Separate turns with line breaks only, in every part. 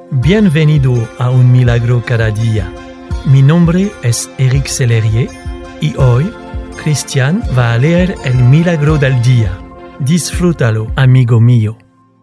Bienvenido a Un Milagro Cada Día. Mi nombre es Eric Sellerier y hoy Cristian va a leer el Milagro del Día. Disfrútalo, amigo mío.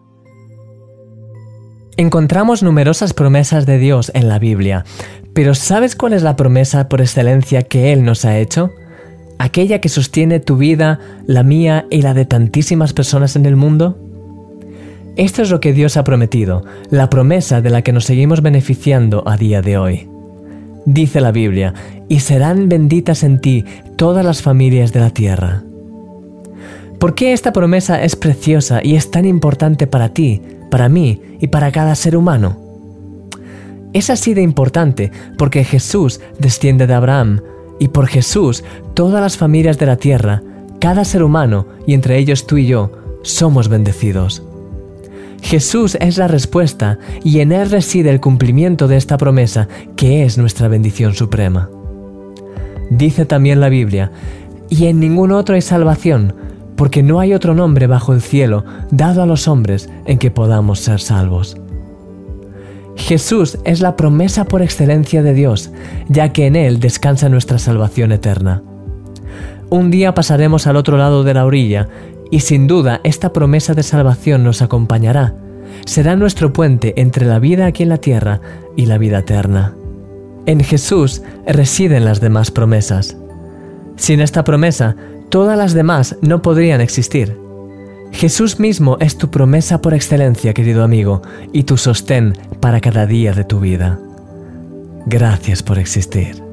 Encontramos numerosas promesas de Dios en la Biblia, pero ¿sabes cuál es la promesa por excelencia que Él nos ha hecho? Aquella que sostiene tu vida, la mía y la de tantísimas personas en el mundo. Esto es lo que Dios ha prometido, la promesa de la que nos seguimos beneficiando a día de hoy. Dice la Biblia, y serán benditas en ti todas las familias de la tierra. ¿Por qué esta promesa es preciosa y es tan importante para ti, para mí y para cada ser humano? Es así de importante porque Jesús desciende de Abraham y por Jesús todas las familias de la tierra, cada ser humano y entre ellos tú y yo, somos bendecidos. Jesús es la respuesta y en Él reside el cumplimiento de esta promesa que es nuestra bendición suprema. Dice también la Biblia, y en ningún otro hay salvación, porque no hay otro nombre bajo el cielo dado a los hombres en que podamos ser salvos. Jesús es la promesa por excelencia de Dios, ya que en Él descansa nuestra salvación eterna. Un día pasaremos al otro lado de la orilla, y sin duda esta promesa de salvación nos acompañará. Será nuestro puente entre la vida aquí en la tierra y la vida eterna. En Jesús residen las demás promesas. Sin esta promesa, todas las demás no podrían existir. Jesús mismo es tu promesa por excelencia, querido amigo, y tu sostén para cada día de tu vida. Gracias por existir.